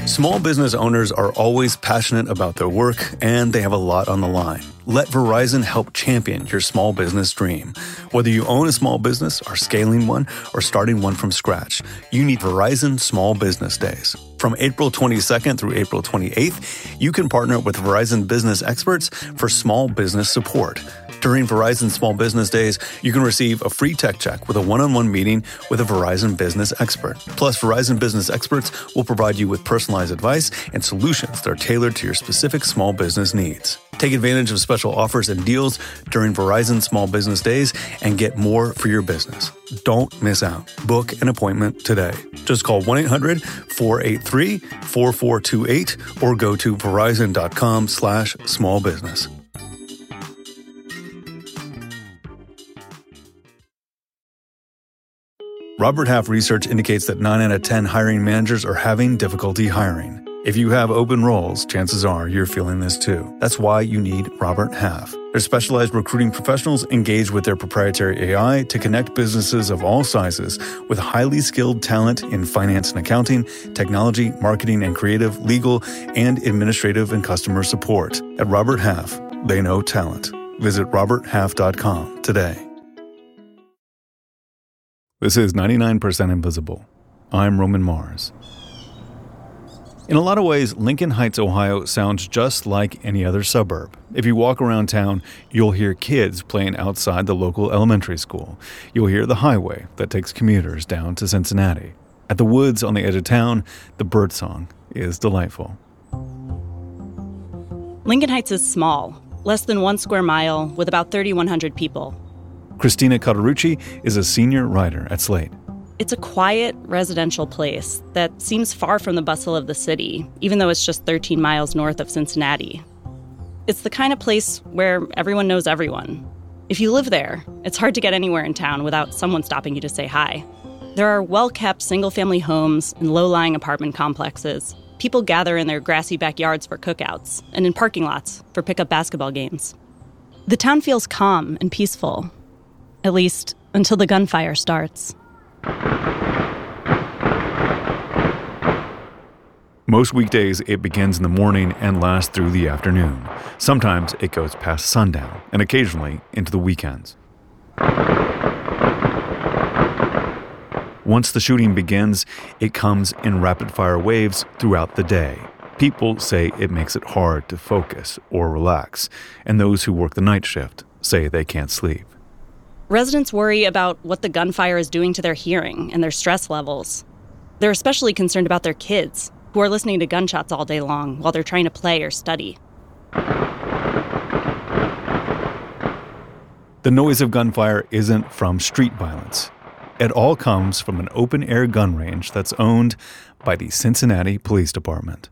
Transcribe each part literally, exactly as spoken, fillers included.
Small business owners are always passionate about their work, and they have a lot on the line. Let Verizon help champion your small business dream. Whether you own a small business, are scaling one, or starting one from scratch, you need Verizon Small Business Days. From April twenty-second through April twenty-eighth, you can partner with Verizon business experts for small business support. During Verizon Small Business Days, you can receive a free tech check with a one-on-one meeting with a Verizon business expert. Plus, Verizon business experts will provide you with personalized advice and solutions that are tailored to your specific small business needs. Take advantage of special offers and deals during Verizon Small Business Days and get more for your business. Don't miss out. Book an appointment today. Just call one eight hundred four eight three four four two eight or go to verizon.com slash small business. Robert Half research indicates that nine out of ten hiring managers are having difficulty hiring. If you have open roles, chances are you're feeling this too. That's why you need Robert Half. Their specialized recruiting professionals engage with their proprietary A I to connect businesses of all sizes with highly skilled talent in finance and accounting, technology, marketing and creative, legal, and administrative and customer support. At Robert Half, they know talent. Visit robert half dot com today. This is ninety-nine percent Invisible. I'm Roman Mars. In a lot of ways, Lincoln Heights, Ohio sounds just like any other suburb. If you walk around town, you'll hear kids playing outside the local elementary school. You'll hear the highway that takes commuters down to Cincinnati. At the woods on the edge of town, the birdsong is delightful. Lincoln Heights is small, less than one square mile, with about thirty-one hundred people. Christina Cauterucci is a senior writer at Slate. It's a quiet, residential place that seems far from the bustle of the city, even though it's just thirteen miles north of Cincinnati. It's the kind of place where everyone knows everyone. If you live there, it's hard to get anywhere in town without someone stopping you to say hi. There are well-kept single-family homes and low-lying apartment complexes. People gather in their grassy backyards for cookouts and in parking lots for pickup basketball games. The town feels calm and peaceful, at least until the gunfire starts. Most weekdays, it begins in the morning and lasts through the afternoon. Sometimes it goes past sundown, and occasionally into the weekends. Once the shooting begins, it comes in rapid-fire waves throughout the day. People say it makes it hard to focus or relax, and those who work the night shift say they can't sleep. Residents worry about what the gunfire is doing to their hearing and their stress levels. They're especially concerned about their kids, who are listening to gunshots all day long while they're trying to play or study. The noise of gunfire isn't from street violence. It all comes from an open-air gun range that's owned by the Cincinnati Police Department.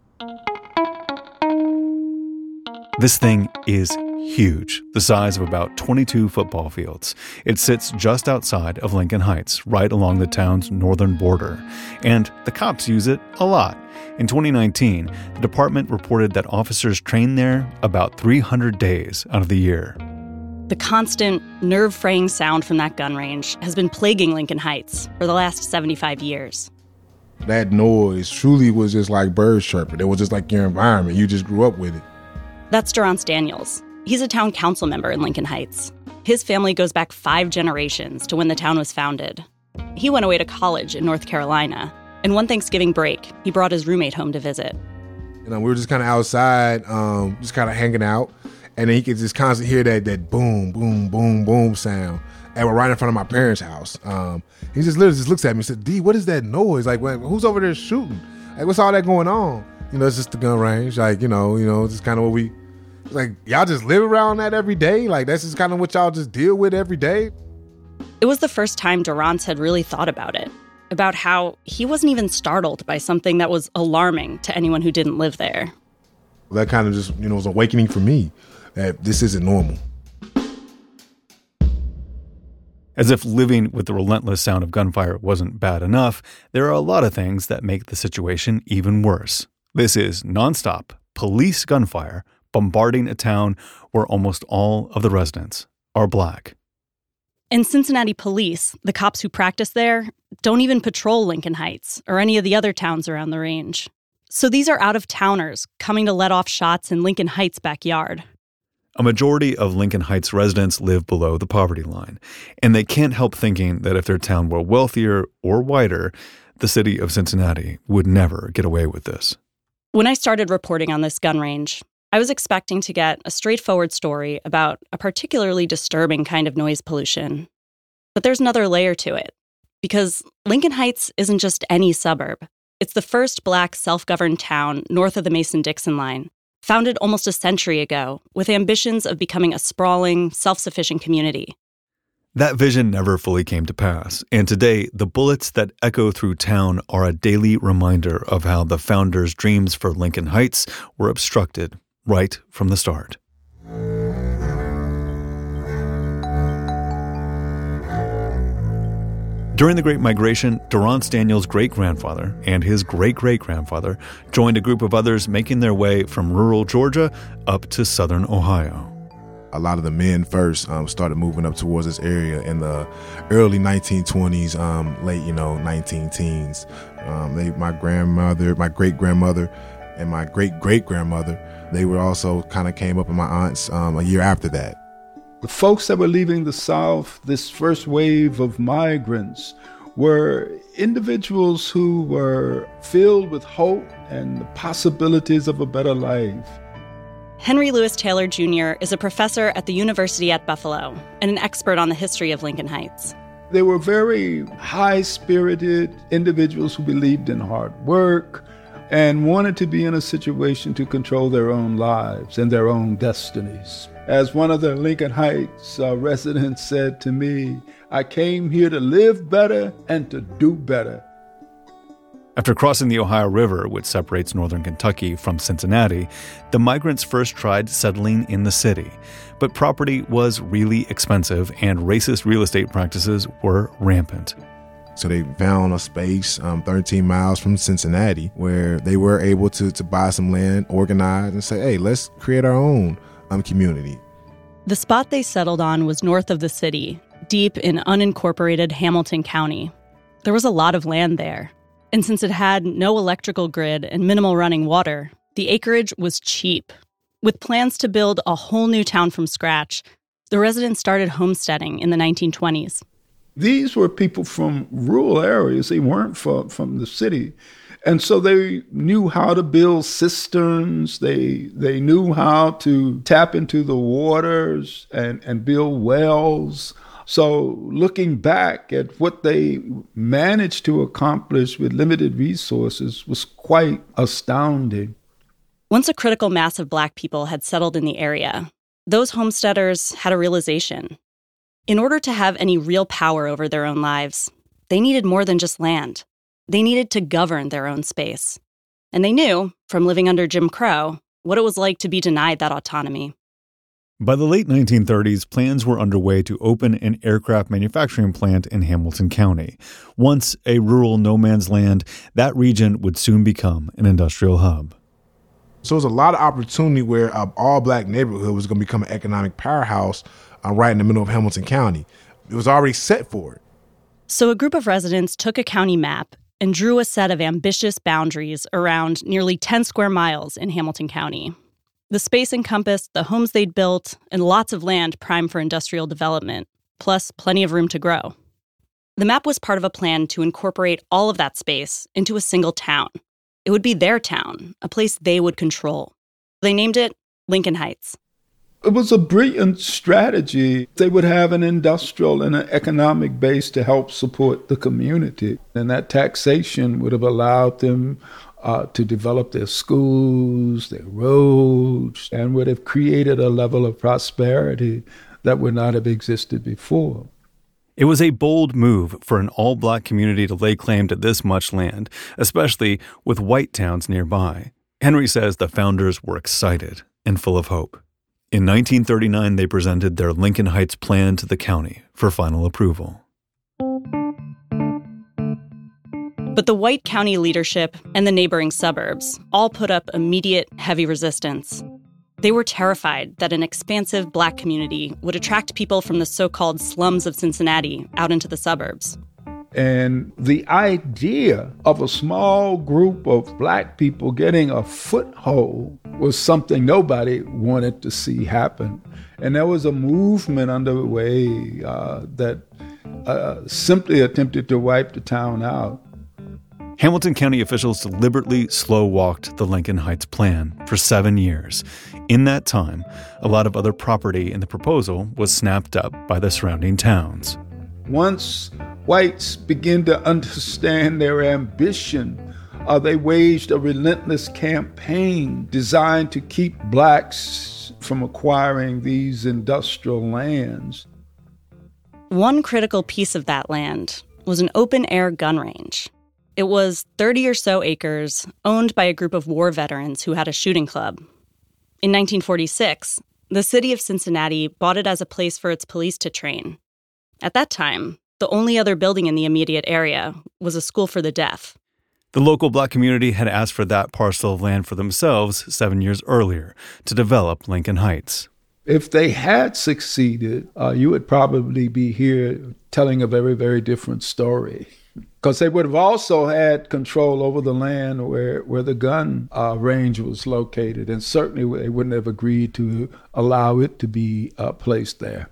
This thing is huge, the size of about twenty-two football fields. It sits just outside of Lincoln Heights, right along the town's northern border. And the cops use it a lot. In twenty nineteen, the department reported that officers train there about three hundred days out of the year. The constant, nerve-fraying sound from that gun range has been plaguing Lincoln Heights for the last seventy-five years. That noise truly was just like birds chirping. It was just like your environment. You just grew up with it. That's Durrance Daniels. He's a town council member in Lincoln Heights. His family goes back five generations to when the town was founded. He went away to college in North Carolina, and one Thanksgiving break, he brought his roommate home to visit. You know, we were just kind of outside, um, just kind of hanging out, and then he could just constantly hear that that boom, boom, boom, boom sound. And we're right in front of my parents' house. Um, he just literally just looks at me and said, D, what is that noise? Like, well, who's over there shooting? Like, what's all that going on? You know, it's just the gun range. Like, you know, you know, it's just kind of what we... Like, y'all just live around that every day? Like, that's just kind of what y'all just deal with every day? It was the first time Durrance had really thought about it, about how he wasn't even startled by something that was alarming to anyone who didn't live there. That kind of just, you know, was awakening for me, that this isn't normal. As if living with the relentless sound of gunfire wasn't bad enough, there are a lot of things that make the situation even worse. This is nonstop police gunfire bombarding a town where almost all of the residents are Black. And Cincinnati police, the cops who practice there, don't even patrol Lincoln Heights or any of the other towns around the range. So these are out-of-towners coming to let off shots in Lincoln Heights' backyard. A majority of Lincoln Heights residents live below the poverty line, and they can't help thinking that if their town were wealthier or whiter, the city of Cincinnati would never get away with this. When I started reporting on this gun range, I was expecting to get a straightforward story about a particularly disturbing kind of noise pollution. But there's another layer to it, because Lincoln Heights isn't just any suburb. It's the first Black self-governed town north of the Mason-Dixon line, founded almost a century ago with ambitions of becoming a sprawling, self-sufficient community. That vision never fully came to pass, and today, the bullets that echo through town are a daily reminder of how the founders' dreams for Lincoln Heights were obstructed right from the start. During the Great Migration, Durrance Daniels' great-grandfather and his great-great-grandfather joined a group of others making their way from rural Georgia up to southern Ohio. A lot of the men first um, started moving up towards this area in the early nineteen twenties, um, late, you know, nineteen teens. Um, they, my grandmother, my great-grandmother, and my great-great-grandmother, they were also kind of came up in my aunt's um, a year after that. The folks that were leaving the South, this first wave of migrants, were individuals who were filled with hope and the possibilities of a better life. Henry Louis Taylor Junior is a professor at the University at Buffalo and an expert on the history of Lincoln Heights. They were very high-spirited individuals who believed in hard work and wanted to be in a situation to control their own lives and their own destinies. As one of the Lincoln Heights uh, residents said to me, I came here to live better and to do better. After crossing the Ohio River, which separates northern Kentucky from Cincinnati, the migrants first tried settling in the city. But property was really expensive and racist real estate practices were rampant. So they found a space um, thirteen miles from Cincinnati where they were able to, to buy some land, organize, and say, hey, let's create our own um, community. The spot they settled on was north of the city, deep in unincorporated Hamilton County. There was a lot of land there. And since it had no electrical grid and minimal running water, the acreage was cheap. With plans to build a whole new town from scratch, the residents started homesteading in the nineteen twenties. These were people from rural areas. They weren't from, from the city. And so they knew how to build cisterns. They they knew how to tap into the waters and, and build wells. So looking back at what they managed to accomplish with limited resources was quite astounding. Once a critical mass of Black people had settled in the area, those homesteaders had a realization. In order to have any real power over their own lives, they needed more than just land. They needed to govern their own space. And they knew, from living under Jim Crow, what it was like to be denied that autonomy. By the late nineteen thirties, plans were underway to open an aircraft manufacturing plant in Hamilton County. Once a rural no-man's land, that region would soon become an industrial hub. So there's a lot of opportunity where an all-Black neighborhood was going to become an economic powerhouse uh, right in the middle of Hamilton County. It was already set for it. So a group of residents took a county map and drew a set of ambitious boundaries around nearly ten square miles in Hamilton County. The space encompassed the homes they'd built and lots of land prime for industrial development, plus plenty of room to grow. The map was part of a plan to incorporate all of that space into a single town. It would be their town, a place they would control. They named it Lincoln Heights. It was a brilliant strategy. They would have an industrial and an economic base to help support the community. And that taxation would have allowed them uh, to develop their schools, their roads, and would have created a level of prosperity that would not have existed before. It was a bold move for an all-Black community to lay claim to this much land, especially with white towns nearby. Henry says the founders were excited and full of hope. In nineteen thirty-nine, they presented their Lincoln Heights plan to the county for final approval. But the white county leadership and the neighboring suburbs all put up immediate, heavy resistance. They were terrified that an expansive Black community would attract people from the so-called slums of Cincinnati out into the suburbs. And the idea of a small group of black people getting a foothold was something nobody wanted to see happen. And there was a movement underway uh, that uh, simply attempted to wipe the town out. Hamilton County officials deliberately slow-walked the Lincoln Heights plan for seven years. In that time, a lot of other property in the proposal was snapped up by the surrounding towns. Once whites began to understand their ambition, uh, they waged a relentless campaign designed to keep blacks from acquiring these industrial lands. One critical piece of that land was an open-air gun range. It was thirty or so acres, owned by a group of war veterans who had a shooting club. In nineteen forty-six, the city of Cincinnati bought it as a place for its police to train. At that time, the only other building in the immediate area was a school for the deaf. The local black community had asked for that parcel of land for themselves seven years earlier to develop Lincoln Heights. If they had succeeded, uh, you would probably be here telling a very, very different story. Because they would have also had control over the land where, where the gun uh, range was located. And certainly they wouldn't have agreed to allow it to be uh, placed there.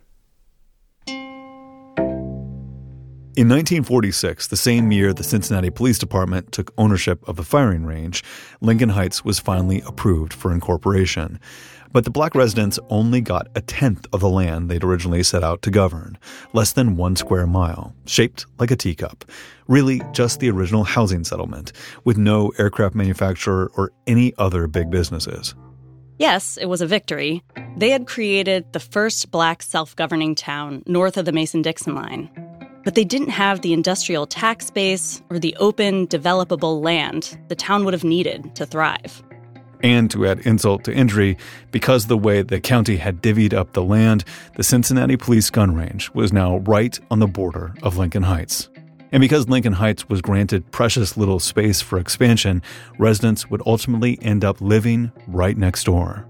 In nineteen forty-six, the same year the Cincinnati Police Department took ownership of the firing range, Lincoln Heights was finally approved for incorporation. But the black residents only got a tenth of the land they'd originally set out to govern, less than one square mile, shaped like a teacup. Really just the original housing settlement, with no aircraft manufacturer or any other big businesses. Yes, it was a victory. They had created the first black self-governing town north of the Mason-Dixon line. But they didn't have the industrial tax base or the open, developable land the town would have needed to thrive. And to add insult to injury, because the way the county had divvied up the land, the Cincinnati Police gun range was now right on the border of Lincoln Heights. And because Lincoln Heights was granted precious little space for expansion, residents would ultimately end up living right next door.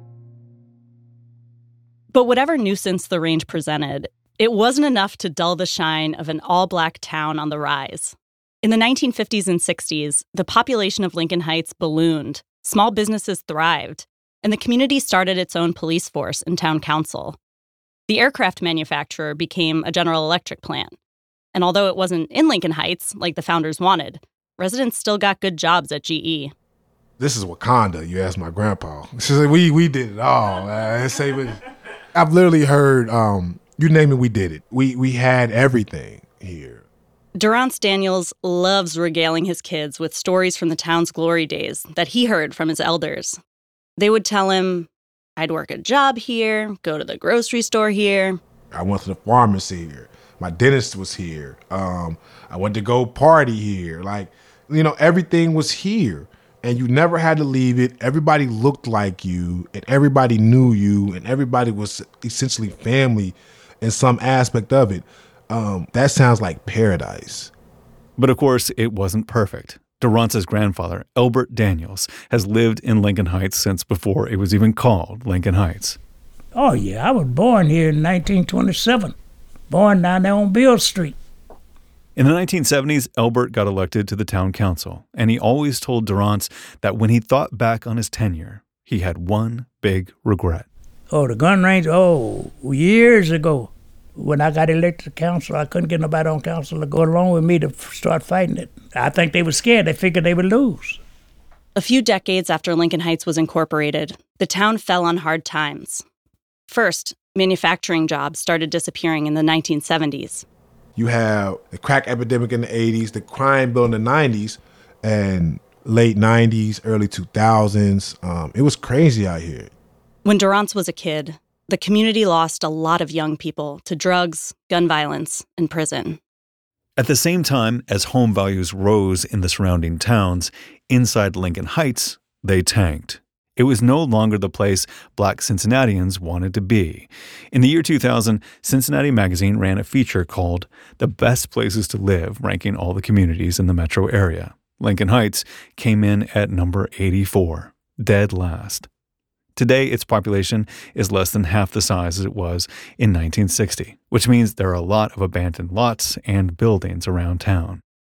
But whatever nuisance the range presented, it wasn't enough to dull the shine of an all-black town on the rise. In the nineteen fifties and sixties, the population of Lincoln Heights ballooned, small businesses thrived, and the community started its own police force and town council. The aircraft manufacturer became a General Electric plant. And although it wasn't in Lincoln Heights like the founders wanted, residents still got good jobs at G E. This is Wakanda, you asked my grandpa. we we did it all. Uh, say we, I've literally heard, um, you name it, we did it. We we had everything here. Durrance Daniels loves regaling his kids with stories from the town's glory days that he heard from his elders. They would tell him, I'd work a job here, go to the grocery store here. I went to the pharmacy here. My dentist was here. Um, I went to go party here. Like, you know, everything was here. And you never had to leave it. Everybody looked like you, and everybody knew you, and everybody was essentially family in some aspect of it. Um, that sounds like paradise. But of course, it wasn't perfect. Durrance's grandfather, Elbert Daniels, has lived in Lincoln Heights since before it was even called Lincoln Heights. Oh, yeah. I was born here in nineteen twenty-seven. Born down there on Beale Street. In the nineteen seventies, Elbert got elected to the town council, and he always told Durrance that when he thought back on his tenure, he had one big regret. Oh, the gun range? Oh, years ago. When I got elected to council, I couldn't get nobody on council to go along with me to start fighting it. I think they were scared. They figured they would lose. A few decades after Lincoln Heights was incorporated, the town fell on hard times. First, manufacturing jobs started disappearing in the nineteen seventies. You have the crack epidemic in the eighties, the crime bill in the nineties, and late nineties, early two thousands. Um, it was crazy out here. When Durrance was a kid, the community lost a lot of young people to drugs, gun violence, and prison. At the same time as home values rose in the surrounding towns, inside Lincoln Heights, they tanked. It was no longer the place black Cincinnatians wanted to be. In the year two thousand, Cincinnati Magazine ran a feature called The Best Places to Live, ranking all the communities in the metro area. Lincoln Heights came in at number eighty-four, dead last. Today, its population is less than half the size as it was in nineteen sixty, which means there are a lot of abandoned lots and buildings around town.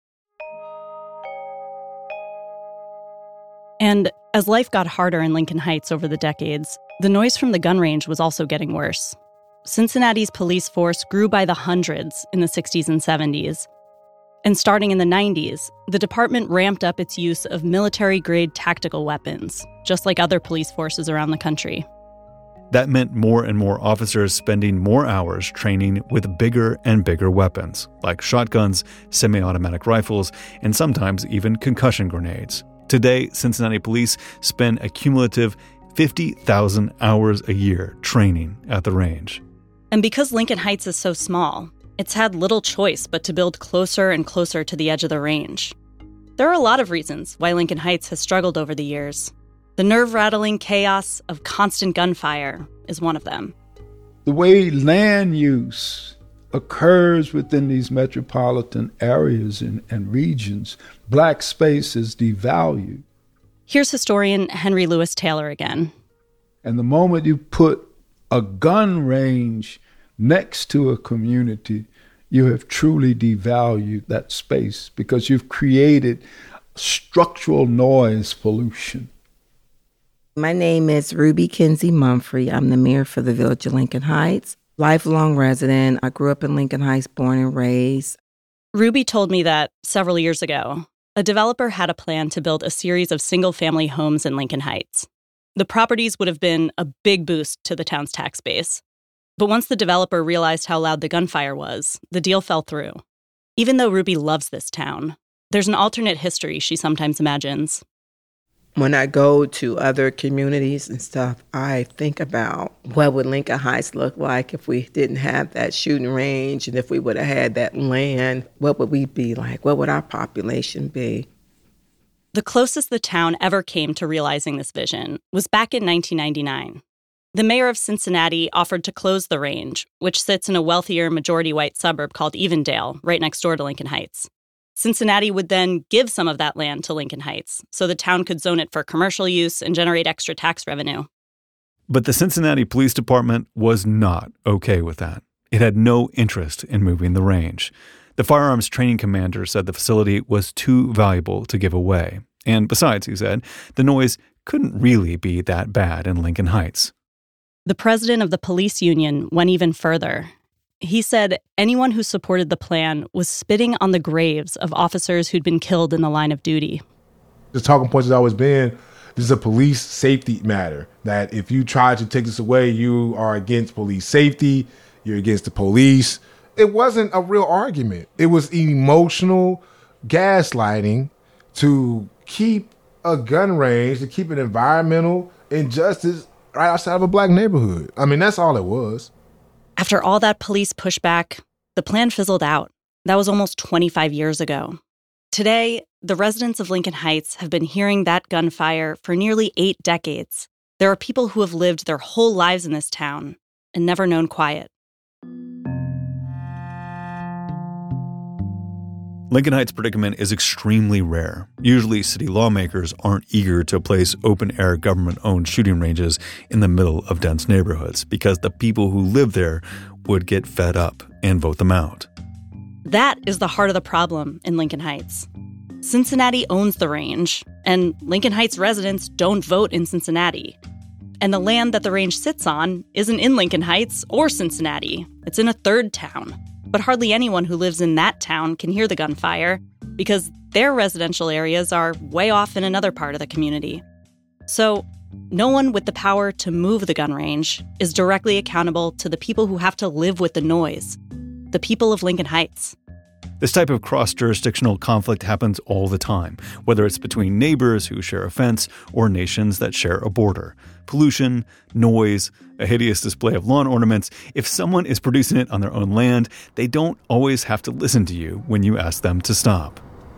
And as life got harder in Lincoln Heights over the decades, the noise from the gun range was also getting worse. Cincinnati's police force grew by the hundreds in the sixties and seventies. And starting in the nineties, the department ramped up its use of military-grade tactical weapons, just like other police forces around the country. That meant more and more officers spending more hours training with bigger and bigger weapons, like shotguns, semi-automatic rifles, and sometimes even concussion grenades. Today, Cincinnati police spend a cumulative fifty thousand hours a year training at the range. And because Lincoln Heights is so small, it's had little choice but to build closer and closer to the edge of the range. There are a lot of reasons why Lincoln Heights has struggled over the years. The nerve-rattling chaos of constant gunfire is one of them. The way land use occurs within these metropolitan areas and, and regions, black space is devalued. Here's historian Henry Louis Taylor again. And the moment you put a gun range next to a community, you have truly devalued that space because you've created structural noise pollution. My name is Ruby Kinsey Mumphrey. I'm the mayor for the Village of Lincoln Heights. Lifelong resident. I grew up in Lincoln Heights, born and raised. Ruby told me that several years ago, a developer had a plan to build a series of single-family homes in Lincoln Heights. The properties would have been a big boost to the town's tax base. But once the developer realized how loud the gunfire was, the deal fell through. Even though Ruby loves this town, there's an alternate history she sometimes imagines. When I go to other communities and stuff, I think about what would Lincoln Heights look like if we didn't have that shooting range, and if we would have had that land, what would we be like? What would our population be? The closest the town ever came to realizing this vision was back in nineteen ninety-nine. The mayor of Cincinnati offered to close the range, which sits in a wealthier majority-white suburb called Evendale, right next door to Lincoln Heights. Cincinnati would then give some of that land to Lincoln Heights so the town could zone it for commercial use and generate extra tax revenue. But the Cincinnati Police Department was not okay with that. It had no interest in moving the range. The firearms training commander said the facility was too valuable to give away. And besides, he said, the noise couldn't really be that bad in Lincoln Heights. The president of the police union went even further. He said anyone who supported the plan was spitting on the graves of officers who'd been killed in the line of duty. The talking point has always been, this is a police safety matter, that if you try to take this away, you are against police safety, you're against the police. It wasn't a real argument. It was emotional gaslighting to keep a gun range, to keep an environmental injustice right outside of a black neighborhood. I mean, that's all it was. After all that police pushback, the plan fizzled out. That was almost twenty-five years ago. Today, the residents of Lincoln Heights have been hearing that gunfire for nearly eight decades. There are people who have lived their whole lives in this town and never known quiet. Lincoln Heights' predicament is extremely rare. Usually, city lawmakers aren't eager to place open-air government-owned shooting ranges in the middle of dense neighborhoods because the people who live there would get fed up and vote them out. That is the heart of the problem in Lincoln Heights. Cincinnati owns the range, and Lincoln Heights residents don't vote in Cincinnati. And the land that the range sits on isn't in Lincoln Heights or Cincinnati. It's in a third town. But hardly anyone who lives in that town can hear the gunfire because their residential areas are way off in another part of the community. So no one with the power to move the gun range is directly accountable to the people who have to live with the noise, the people of Lincoln Heights. This type of cross-jurisdictional conflict happens all the time, whether it's between neighbors who share a fence or nations that share a border. Pollution, noise, a hideous display of lawn ornaments. If someone is producing it on their own land, they don't always have to listen to you when you ask them to stop.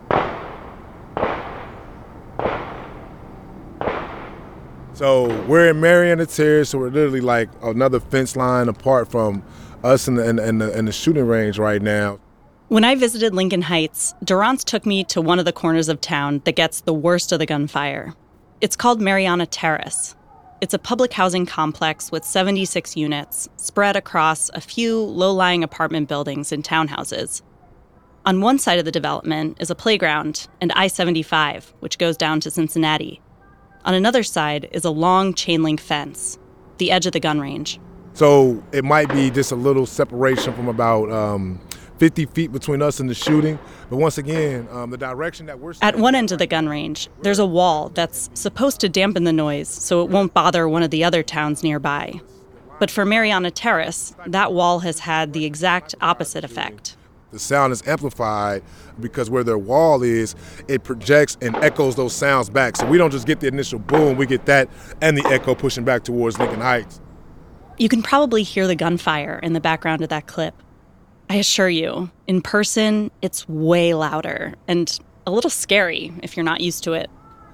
So we're in Mariana Terrace, so we're literally like another fence line apart from us and the, and, and the, and the shooting range right now. When I visited Lincoln Heights, Durrance took me to one of the corners of town that gets the worst of the gunfire. It's called Mariana Terrace. It's a public housing complex with seventy-six units spread across a few low-lying apartment buildings and townhouses. On one side of the development is a playground and I seventy-five, which goes down to Cincinnati. On another side is a long chain link fence, the edge of the gun range. So it might be just a little separation from about um, fifty feet between us and the shooting. But once again, um, the direction that we're... At one end of the gun range, there's a wall that's supposed to dampen the noise so it won't bother one of the other towns nearby. But for Mariana Terrace, that wall has had the exact opposite effect. The sound is amplified because where their wall is, it projects and echoes those sounds back. So we don't just get the initial boom, we get that and the echo pushing back towards Lincoln Heights. You can probably hear the gunfire in the background of that clip. I assure you, in person, it's way louder and a little scary if you're not used to it.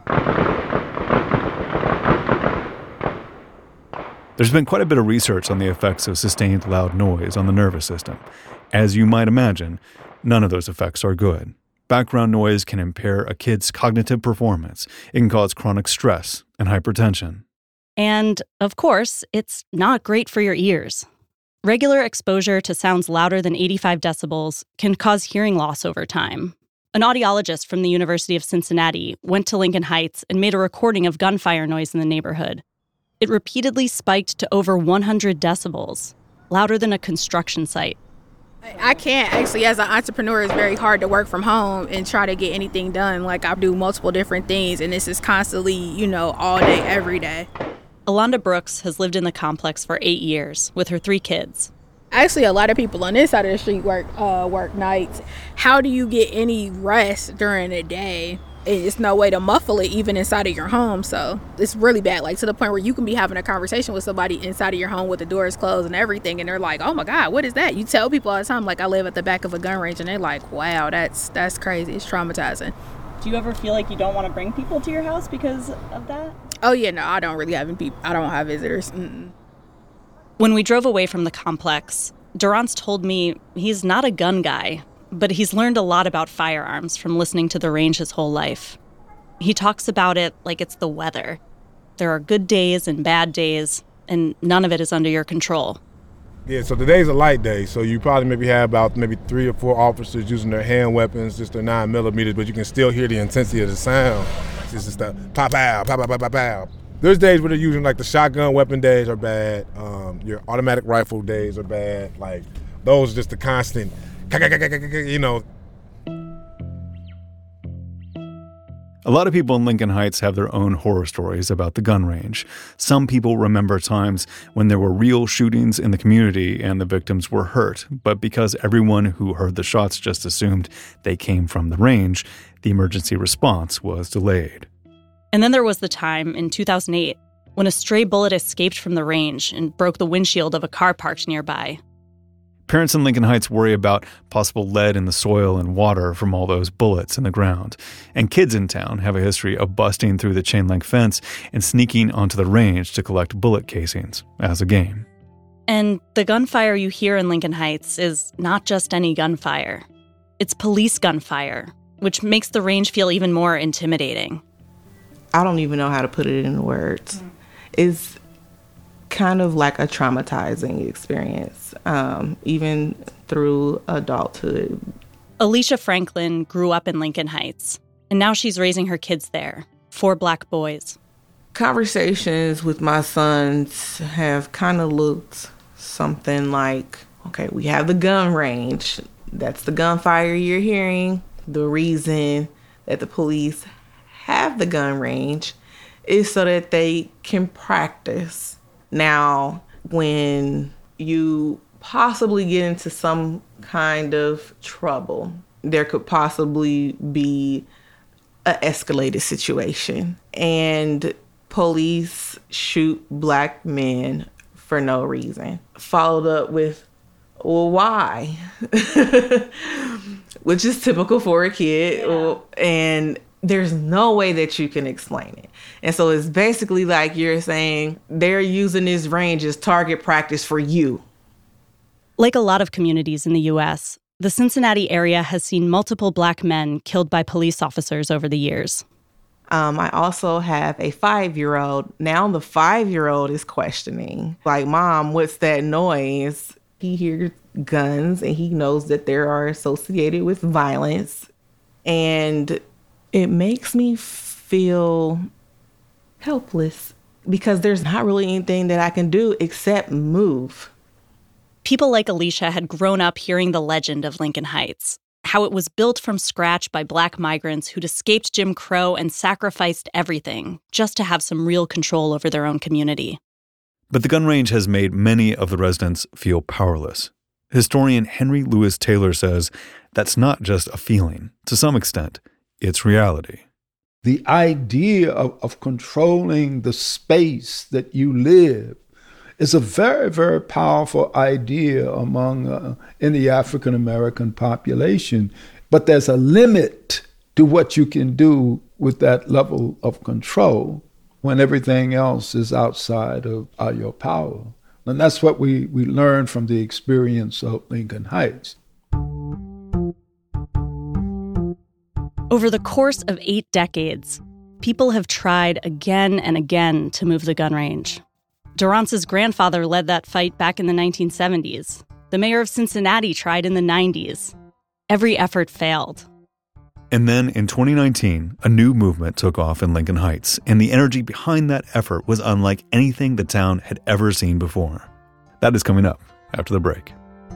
There's been quite a bit of research on the effects of sustained loud noise on the nervous system. As you might imagine, none of those effects are good. Background noise can impair a kid's cognitive performance. It can cause chronic stress and hypertension. And, of course, it's not great for your ears. Regular exposure to sounds louder than eighty-five decibels can cause hearing loss over time. An audiologist from the University of Cincinnati went to Lincoln Heights and made a recording of gunfire noise in the neighborhood. It repeatedly spiked to over one hundred decibels, louder than a construction site. I can't actually, as an entrepreneur, it's very hard to work from home and try to get anything done. Like, I do multiple different things, and this is constantly, you know, all day, every day. Alonda Brooks has lived in the complex for eight years with her three kids. Actually, a lot of people on this side of the street work uh, work nights. How do you get any rest during the day? It's no way to muffle it even inside of your home. So it's really bad, like to the point where you can be having a conversation with somebody inside of your home with the doors closed and everything, and they're like, oh my God, what is that? You tell people all the time, like, I live at the back of a gun range, and they're like, wow, that's that's crazy. It's traumatizing. Do you ever feel like you don't want to bring people to your house because of that? Oh yeah, no, I don't really have any people. I don't have visitors. Mm-mm. When we drove away from the complex, Durrance told me he's not a gun guy, but he's learned a lot about firearms from listening to the range his whole life. He talks about it like it's the weather. There are good days and bad days, and none of it is under your control. Yeah, so today's a light day, so you probably maybe have about maybe three or four officers using their hand weapons, just their nine millimeters, but you can still hear the intensity of the sound. It's just the pow-pow, pow-pow, pow-pow. There's days where they're using, like, the shotgun weapon days are bad. Um, your automatic rifle days are bad. Like, those are just the constant, you know. A lot of people in Lincoln Heights have their own horror stories about the gun range. Some people remember times when there were real shootings in the community and the victims were hurt, but because everyone who heard the shots just assumed they came from the range, the emergency response was delayed. And then there was the time in two thousand eight when a stray bullet escaped from the range and broke the windshield of a car parked nearby. Parents in Lincoln Heights worry about possible lead in the soil and water from all those bullets in the ground. And kids in town have a history of busting through the chain link fence and sneaking onto the range to collect bullet casings as a game. And the gunfire you hear in Lincoln Heights is not just any gunfire. It's police gunfire, which makes the range feel even more intimidating. I don't even know how to put it in words. Mm. It's kind of like a traumatizing experience, um, even through adulthood. Alicia Franklin grew up in Lincoln Heights, and now she's raising her kids there, four black boys. Conversations with my sons have kind of looked something like, okay, we have the gun range. That's the gunfire you're hearing. The reason that the police have the gun range is so that they can practice. Now, when you possibly get into some kind of trouble, there could possibly be an escalated situation. And police shoot black men for no reason. Followed up with, well, why? Which is typical for a kid. Yeah. And there's no way that you can explain it. And so it's basically like you're saying they're using this range as target practice for you. Like a lot of communities in the U S, the Cincinnati area has seen multiple black men killed by police officers over the years. Um, I also have a five-year-old. Now the five-year-old is questioning, like, Mom, what's that noise? He hears guns and he knows that they are associated with violence. And it makes me feel helpless because there's not really anything that I can do except move. People like Alicia had grown up hearing the legend of Lincoln Heights, how it was built from scratch by Black migrants who'd escaped Jim Crow and sacrificed everything just to have some real control over their own community. But the gun range has made many of the residents feel powerless. Historian Henry Louis Taylor says that's not just a feeling. To some extent, it's reality. The idea of, of controlling the space that you live is a very, very powerful idea among uh, in the African American population. But there's a limit to what you can do with that level of control when everything else is outside of uh, your power. And that's what we, we learned from the experience of Lincoln Heights. Over the course of eight decades, people have tried again and again to move the gun range. Durrance's grandfather led that fight back in the nineteen seventies. The mayor of Cincinnati tried in the nineties. Every effort failed. And then in twenty nineteen, a new movement took off in Lincoln Heights, and the energy behind that effort was unlike anything the town had ever seen before. That is coming up after the break.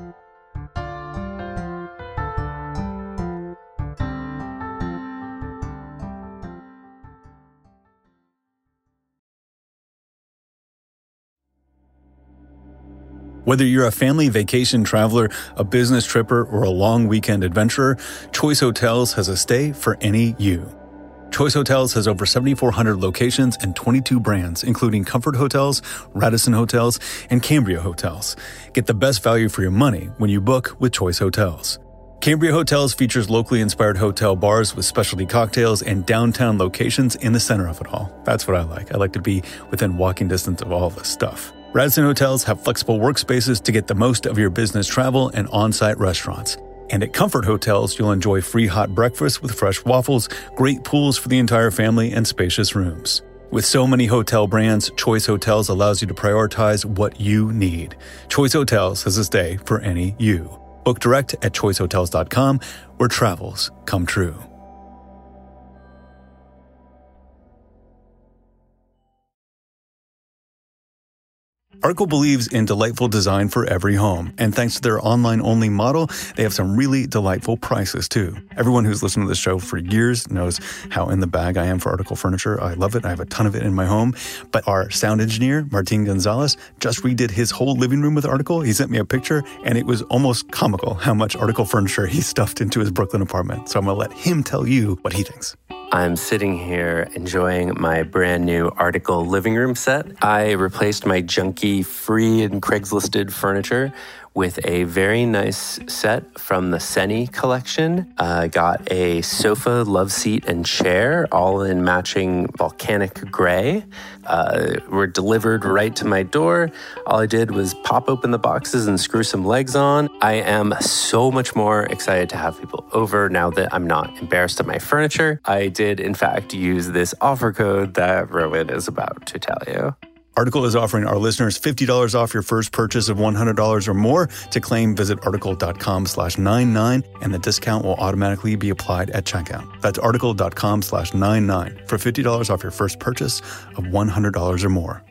Whether you're a family vacation traveler, a business tripper, or a long weekend adventurer, Choice Hotels has a stay for any you. Choice Hotels has over seventy-four hundred locations and twenty-two brands, including Comfort Hotels, Radisson Hotels, and Cambria Hotels. Get the best value for your money when you book with Choice Hotels. Cambria Hotels features locally inspired hotel bars with specialty cocktails and downtown locations in the center of it all. That's what I like. I like to be within walking distance of all this stuff. Radisson Hotels have flexible workspaces to get the most of your business travel and on-site restaurants. And at Comfort Hotels, you'll enjoy free hot breakfast with fresh waffles, great pools for the entire family, and spacious rooms. With so many hotel brands, Choice Hotels allows you to prioritize what you need. Choice Hotels has a stay for any you. Book direct at choice hotels dot com, where travels come true. Article believes in delightful design for every home, and thanks to their online-only model, they have some really delightful prices, too. Everyone who's listened to this show for years knows how in the bag I am for Article furniture. I love it. I have a ton of it in my home. But our sound engineer, Martin Gonzalez, just redid his whole living room with Article. He sent me a picture, and it was almost comical how much Article furniture he stuffed into his Brooklyn apartment. So I'm going to let him tell you what he thinks. I'm sitting here enjoying my brand new Article living room set. I replaced my junky free and Craigslisted furniture with a very nice set from the Seni collection. I uh, got a sofa, love seat, and chair, all in matching volcanic gray. Uh, were delivered right to my door. All I did was pop open the boxes and screw some legs on. I am so much more excited to have people over now that I'm not embarrassed of my furniture. I did, in fact, use this offer code that Rowan is about to tell you. Article is offering our listeners fifty dollars off your first purchase of one hundred dollars or more. To claim, visit article.com slash 99, and the discount will automatically be applied at checkout. That's article.com slash 99 for fifty dollars off your first purchase of one hundred dollars or more.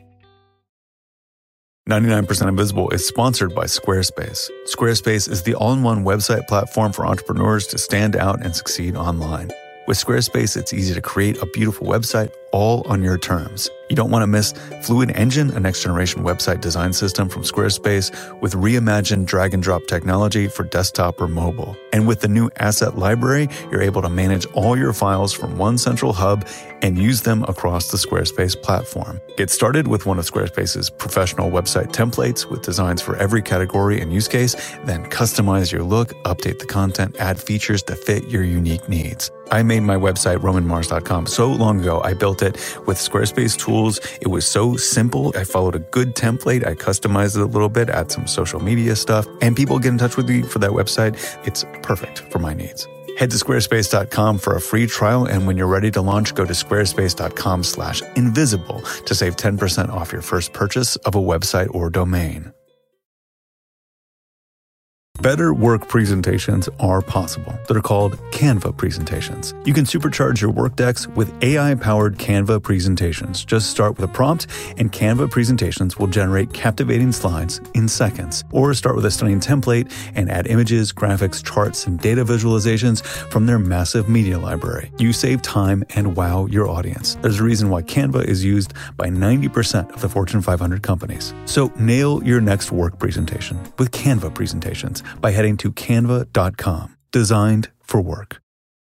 ninety-nine percent Invisible is sponsored by Squarespace. Squarespace is the all-in-one website platform for entrepreneurs to stand out and succeed online. With Squarespace, it's easy to create a beautiful website all on your terms. You don't want to miss Fluid Engine, a next-generation website design system from Squarespace with reimagined drag-and-drop technology for desktop or mobile. And with the new Asset Library, you're able to manage all your files from one central hub and use them across the Squarespace platform. Get started with one of Squarespace's professional website templates with designs for every category and use case, then customize your look, update the content, add features to fit your unique needs. I made my website, roman mars dot com, so long ago. I built it with Squarespace tools. It was so simple. I followed a good template. I customized it a little bit, add some social media stuff, and people get in touch with me for that website. It's perfect for my needs. Head to squarespace dot com for a free trial, and when you're ready to launch, go to squarespace.com slash invisible to save ten percent off your first purchase of a website or domain. Better work presentations are possible. They're called Canva presentations. You can supercharge your work decks with A I-powered Canva presentations. Just start with a prompt, and Canva presentations will generate captivating slides in seconds. Or start with a stunning template and add images, graphics, charts, and data visualizations from their massive media library. You save time and wow your audience. There's a reason why Canva is used by ninety percent of the Fortune five hundred companies. So nail your next work presentation with Canva presentations by heading to canva dot com. Designed for work.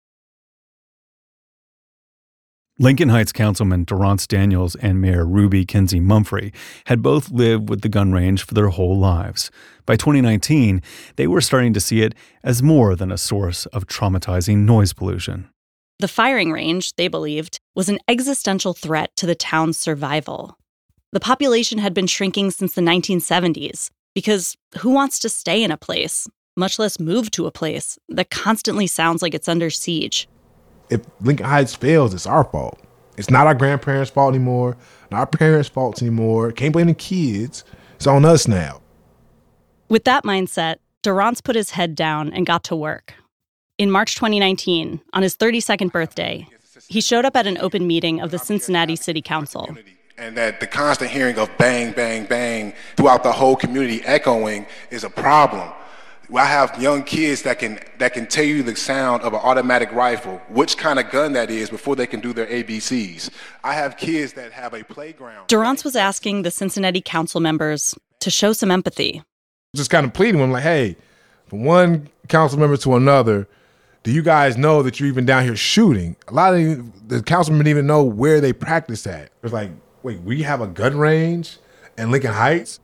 Lincoln Heights Councilman Durrance Daniels and Mayor Ruby Kinsey Mumphrey had both lived with the gun range for their whole lives. By twenty nineteen, they were starting to see it as more than a source of traumatizing noise pollution. The firing range, they believed, was an existential threat to the town's survival. The population had been shrinking since the nineteen seventies. Because who wants to stay in a place, much less move to a place, that constantly sounds like it's under siege? If Lincoln Heights fails, it's our fault. It's not our grandparents' fault anymore, not our parents' fault anymore. Can't blame the kids. It's on us now. With that mindset, Durrance put his head down and got to work. In March twenty nineteen, on his thirty-second birthday, he showed up at an open meeting of the Cincinnati City Council. And that the constant hearing of bang, bang, bang throughout the whole community echoing is a problem. I have young kids that can that can tell you the sound of an automatic rifle, which kind of gun that is, before they can do their A B Cs. I have kids that have a playground. Durrance was asking the Cincinnati council members to show some empathy. Just kind of pleading with them, like, hey, from one council member to another, do you guys know that you're even down here shooting? A lot of the councilmen didn't even know where they practice at. It's like, wait, we have a gun range in Lincoln Heights?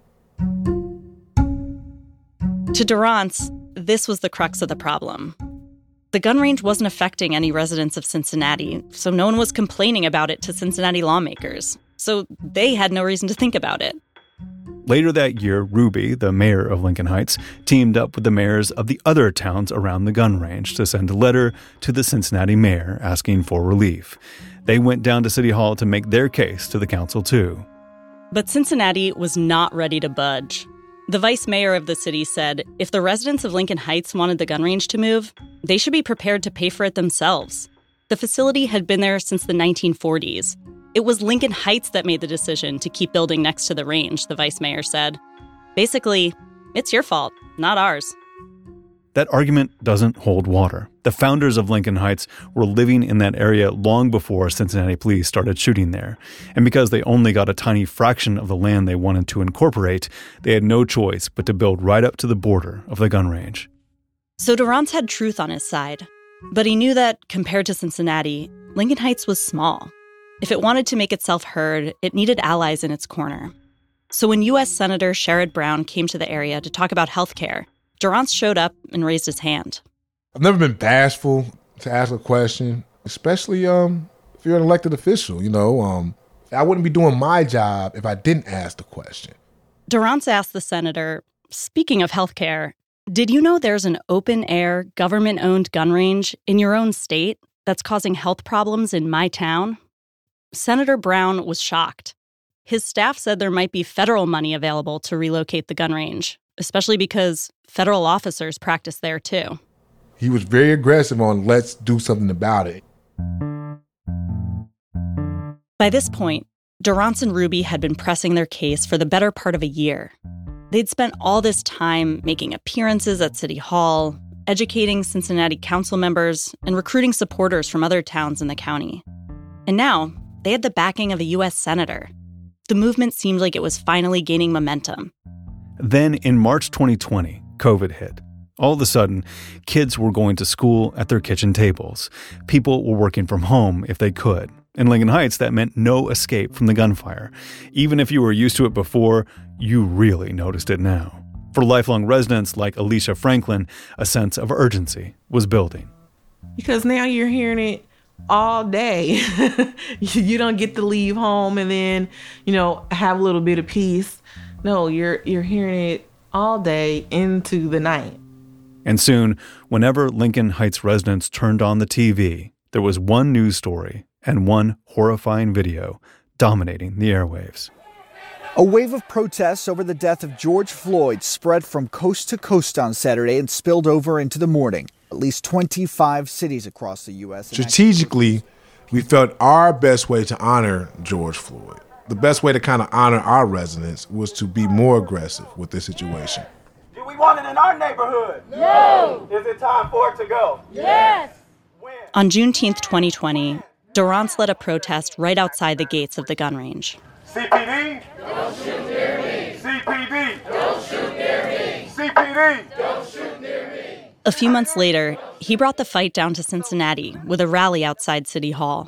To Durrance, this was the crux of the problem. The gun range wasn't affecting any residents of Cincinnati, so no one was complaining about it to Cincinnati lawmakers. So they had no reason to think about it. Later that year, Ruby, the mayor of Lincoln Heights, teamed up with the mayors of the other towns around the gun range to send a letter to the Cincinnati mayor asking for relief. They went down to City Hall to make their case to the council, too. But Cincinnati was not ready to budge. The vice mayor of the city said if the residents of Lincoln Heights wanted the gun range to move, they should be prepared to pay for it themselves. The facility had been there since the nineteen forties. It was Lincoln Heights that made the decision to keep building next to the range, the vice mayor said. Basically, it's your fault, not ours. That argument doesn't hold water. The founders of Lincoln Heights were living in that area long before Cincinnati police started shooting there. And because they only got a tiny fraction of the land they wanted to incorporate, they had no choice but to build right up to the border of the gun range. So Durrance had truth on his side. But he knew that, compared to Cincinnati, Lincoln Heights was small. If it wanted to make itself heard, it needed allies in its corner. So when U S Senator Sherrod Brown came to the area to talk about health care, Durrance showed up and raised his hand. I've never been bashful to ask a question, especially um, if you're an elected official. You know, um, I wouldn't be doing my job if I didn't ask the question. Durrance asked the senator, speaking of health care, did you know there's an open-air, government-owned gun range in your own state that's causing health problems in my town? Senator Brown was shocked. His staff said there might be federal money available to relocate the gun range, especially because federal officers practice there too. He was very aggressive on let's do something about it. By this point, Durrance and Ruby had been pressing their case for the better part of a year. They'd spent all this time making appearances at City Hall, educating Cincinnati council members, and recruiting supporters from other towns in the county. And now, they had the backing of a U S senator. The movement seemed like it was finally gaining momentum. Then, in March twenty twenty, COVID hit. All of a sudden, kids were going to school at their kitchen tables. People were working from home if they could. In Lincoln Heights, that meant no escape from the gunfire. Even if you were used to it before, you really noticed it now. For lifelong residents like Alicia Franklin, a sense of urgency was building. Because now you're hearing it all day. You don't get to leave home and then, you know, have a little bit of peace. No, you're you're hearing it all day into the night. And soon, whenever Lincoln Heights residents turned on the T V, there was one news story and one horrifying video dominating the airwaves. A wave of protests over the death of George Floyd spread from coast to coast on Saturday and spilled over into the morning. At least twenty-five cities across the U S Strategically, we felt our best way to honor George Floyd, the best way to kind of honor our residents, was to be more aggressive with this situation. Do we want it in our neighborhood? No! Is it time for it to go? Yes! On Juneteenth twenty twenty, Durrance led a protest right outside the gates of the gun range. C P D? Don't shoot near me. C P D? Don't shoot near me. C P D? Don't shoot near me. A few months later, he brought the fight down to Cincinnati with a rally outside City Hall.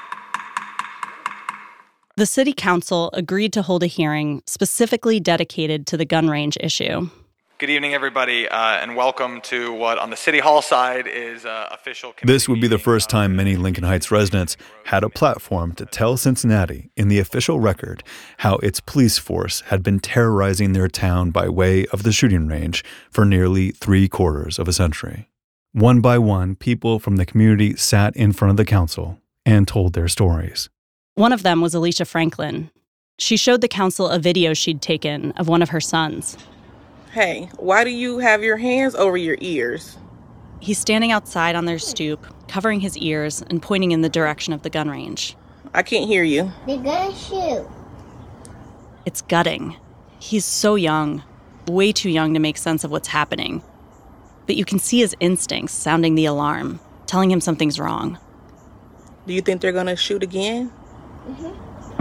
The city council agreed to hold a hearing specifically dedicated to the gun range issue. Good evening, everybody, uh, and welcome to what on the City Hall side is uh, official. This would be the first time many Lincoln Heights residents had a platform to tell Cincinnati in the official record how its police force had been terrorizing their town by way of the shooting range for nearly three quarters of a century. One by one, people from the community sat in front of the council and told their stories. One of them was Alicia Franklin. She showed the council a video she'd taken of one of her sons. Hey, why do you have your hands over your ears? He's standing outside on their stoop, covering his ears and pointing in the direction of the gun range. I can't hear you. They're gonna shoot. It's gutting. He's so young, way too young to make sense of what's happening. But you can see his instincts sounding the alarm, telling him something's wrong. Do you think they're gonna shoot again? Mm-hmm.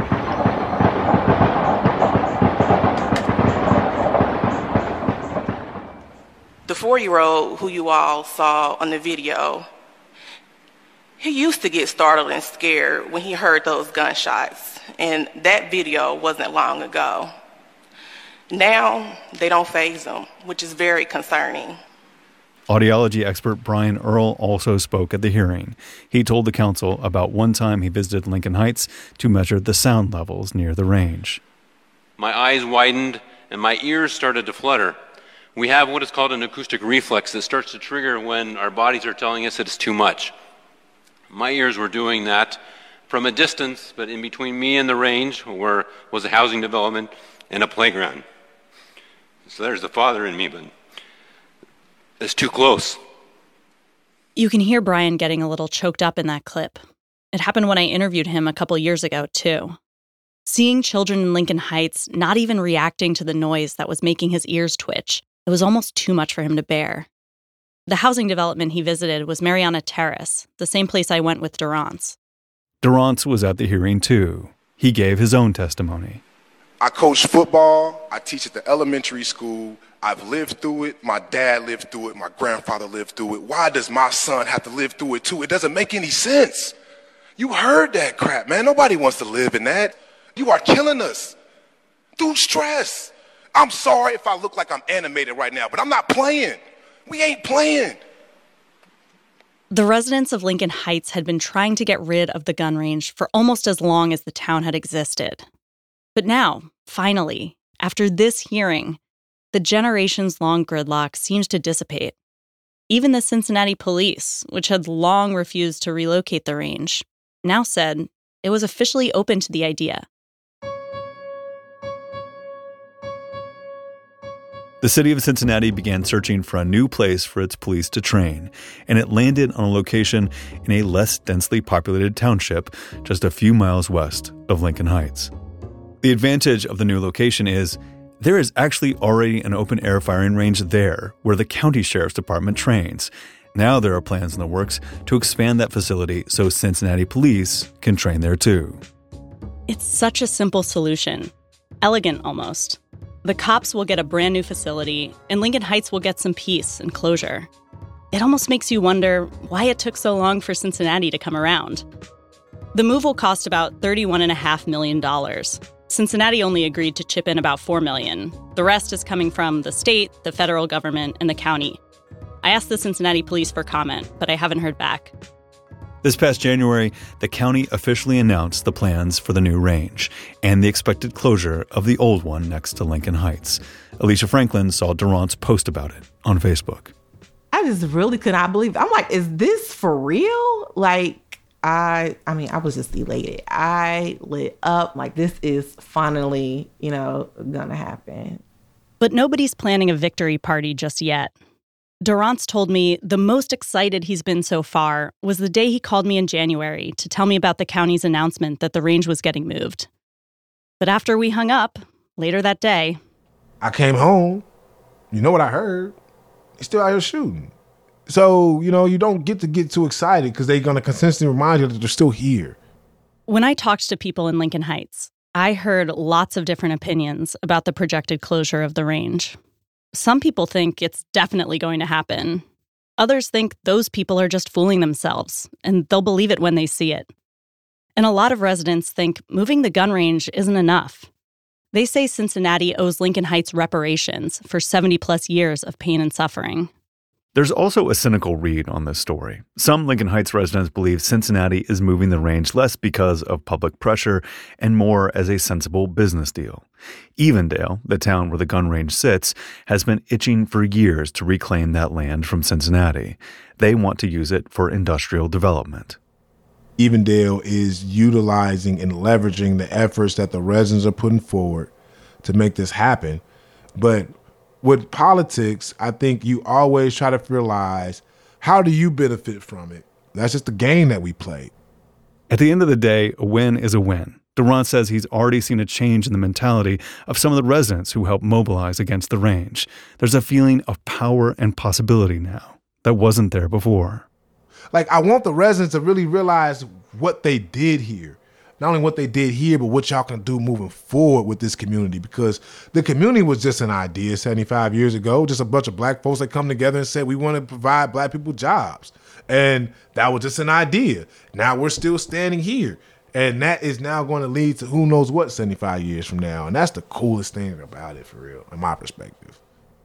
The four-year-old who you all saw on the video, he used to get startled and scared when he heard those gunshots, and that video wasn't long ago. Now, they don't faze him, which is very concerning. Audiology expert Brian Earl also spoke at the hearing. He told the council about one time he visited Lincoln Heights to measure the sound levels near the range. My eyes widened and my ears started to flutter. We have what is called an acoustic reflex that starts to trigger when our bodies are telling us that it's too much. My ears were doing that from a distance, but in between me and the range were, was a housing development and a playground. So there's the father in me, but it's too close. You can hear Brian getting a little choked up in that clip. It happened when I interviewed him a couple years ago, too. Seeing children in Lincoln Heights not even reacting to the noise that was making his ears twitch, it was almost too much for him to bear. The housing development he visited was Mariana Terrace, the same place I went with Durrance. Durrance was at the hearing, too. He gave his own testimony. I coach football. I teach at the elementary school. I've lived through it. My dad lived through it. My grandfather lived through it. Why does my son have to live through it, too? It doesn't make any sense. You heard that crap, man. Nobody wants to live in that. You are killing us through stress. I'm sorry if I look like I'm animated right now, but I'm not playing. We ain't playing. The residents of Lincoln Heights had been trying to get rid of the gun range for almost as long as the town had existed. But now, finally, after this hearing, the generations-long gridlock seems to dissipate. Even the Cincinnati police, which had long refused to relocate the range, now said it was officially open to the idea. The city of Cincinnati began searching for a new place for its police to train, and it landed on a location in a less densely populated township just a few miles west of Lincoln Heights. The advantage of the new location is there is actually already an open-air firing range there where the county sheriff's department trains. Now there are plans in the works to expand that facility so Cincinnati police can train there too. It's such a simple solution. Elegant, almost. The cops will get a brand new facility, and Lincoln Heights will get some peace and closure. It almost makes you wonder why it took so long for Cincinnati to come around. The move will cost about thirty-one point five million dollars. Cincinnati only agreed to chip in about four million dollars. The rest is coming from the state, the federal government, and the county. I asked the Cincinnati police for comment, but I haven't heard back. This past January, the county officially announced the plans for the new range and the expected closure of the old one next to Lincoln Heights. Alicia Franklin saw Durrance post about it on Facebook. I just really could not believe it. I'm like, is this for real? Like, I, I mean, I was just elated. I lit up like this is finally, you know, gonna happen. But nobody's planning a victory party just yet. Durrance told me the most excited he's been so far was the day he called me in January to tell me about the county's announcement that the range was getting moved. But after we hung up, later that day, I came home. You know what I heard? He's still out here shooting. So, you know, you don't get to get too excited because they're going to consistently remind you that they're still here. When I talked to people in Lincoln Heights, I heard lots of different opinions about the projected closure of the range. Some people think it's definitely going to happen. Others think those people are just fooling themselves, and they'll believe it when they see it. And a lot of residents think moving the gun range isn't enough. They say Cincinnati owes Lincoln Heights reparations for seventy plus years of pain and suffering. There's also a cynical read on this story. Some Lincoln Heights residents believe Cincinnati is moving the range less because of public pressure and more as a sensible business deal. Evendale, the town where the gun range sits, has been itching for years to reclaim that land from Cincinnati. They want to use it for industrial development. Evendale is utilizing and leveraging the efforts that the residents are putting forward to make this happen. But with politics, I think you always try to realize, how do you benefit from it? That's just the game that we play. At the end of the day, a win is a win. Durrance says he's already seen a change in the mentality of some of the residents who helped mobilize against the range. There's a feeling of power and possibility now that wasn't there before. Like, I want the residents to really realize what they did here. Not only what they did here, but what y'all can do moving forward with this community. Because the community was just an idea seventy-five years ago, just a bunch of black folks that come together and said, we want to provide black people jobs. And that was just an idea. Now we're still standing here. And that is now going to lead to who knows what seventy-five years from now. And that's the coolest thing about it, for real, in my perspective.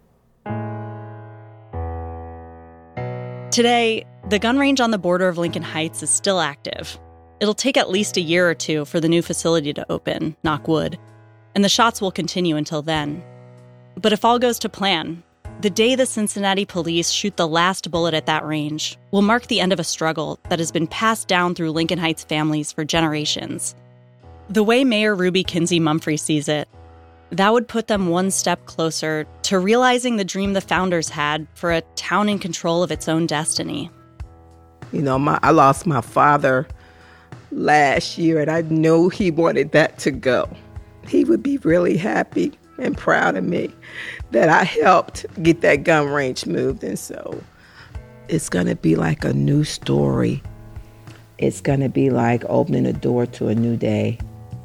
Today, the gun range on the border of Lincoln Heights is still active. It'll take at least a year or two for the new facility to open, knock wood, and the shots will continue until then. But if all goes to plan, the day the Cincinnati police shoot the last bullet at that range will mark the end of a struggle that has been passed down through Lincoln Heights families for generations. The way Mayor Ruby Kinsey Mumphrey sees it, that would put them one step closer to realizing the dream the founders had for a town in control of its own destiny. You know, my, I lost my father last year, and I know he wanted that to go. He would be really happy and proud of me that I helped get that gun range moved. And so it's going to be like a new story. It's going to be like opening a door to a new day.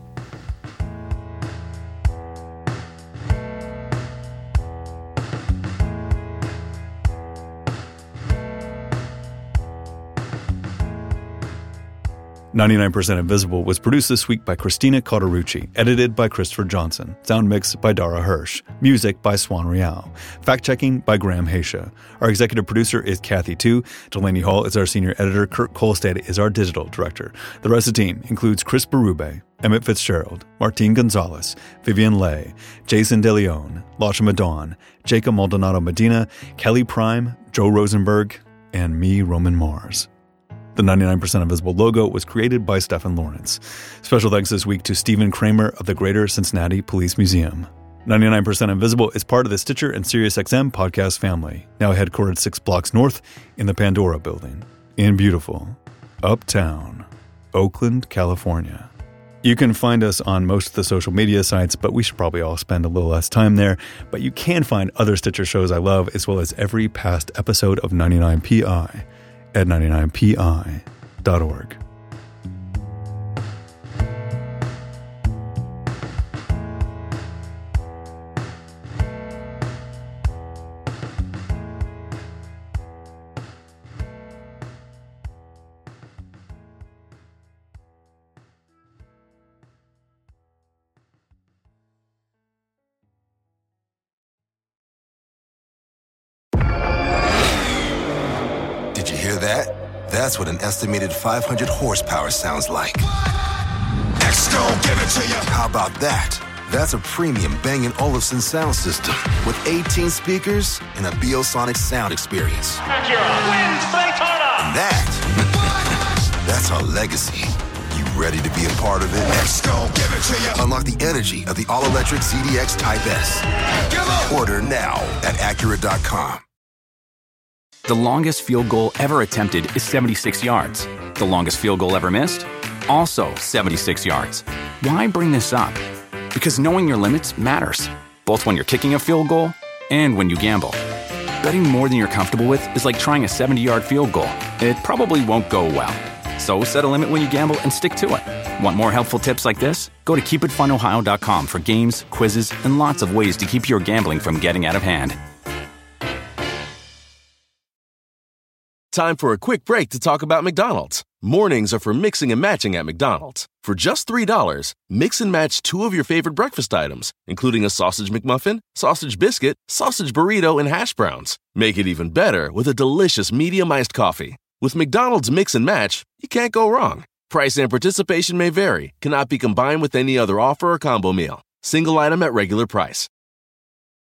ninety-nine percent Invisible was produced this week by Christina Cauterucci, edited by Christopher Johnson, sound mixed by Dara Hirsch, music by Swan Real, fact-checking by Graham Haysha. Our executive producer is Kathy Tu, Delaney Hall is our senior editor, Kurt Kolstad is our digital director. The rest of the team includes Chris Berube, Emmett Fitzgerald, Martine Gonzalez, Vivian Leigh, Jason DeLeon, Lasha Madon, Jacob Maldonado Medina, Kelly Prime, Joe Rosenberg, and me, Roman Mars. The ninety-nine percent Invisible logo was created by Stephen Lawrence. Special thanks this week to Stephen Kramer of the Greater Cincinnati Police Museum. ninety-nine percent Invisible is part of the Stitcher and SiriusXM podcast family, now headquartered six blocks north in the Pandora Building, in beautiful, uptown, Oakland, California. You can find us on most of the social media sites, but we should probably all spend a little less time there. But you can find other Stitcher shows I love, as well as every past episode of ninety-nine P I. at ninety-nine P I dot org. Did you hear that? That's what an estimated five hundred horsepower sounds like. Next, go give it to you. How about that? That's a premium Bang and Olufsen sound system with eighteen speakers and a Biosonic sound experience. And that, That's our legacy. You ready to be a part of it? Let's go, give it to you. Unlock the energy of the all-electric Z D X Type S. Order now at Acura dot com. The longest field goal ever attempted is seventy-six yards. The longest field goal ever missed? Also seventy-six yards. Why bring this up? Because knowing your limits matters, both when you're kicking a field goal and when you gamble. Betting more than you're comfortable with is like trying a seventy-yard field goal. It probably won't go well. So set a limit when you gamble and stick to it. Want more helpful tips like this? Go to keep it fun ohio dot com for games, quizzes, and lots of ways to keep your gambling from getting out of hand. Time for a quick break to talk about McDonald's. Mornings are for mixing and matching at McDonald's. For just three dollars, mix and match two of your favorite breakfast items, including a sausage McMuffin, sausage biscuit, sausage burrito, and hash browns. Make it even better with a delicious medium iced coffee. With McDonald's Mix and Match, you can't go wrong. Price and participation may vary, cannot be combined with any other offer or combo meal. Single item at regular price.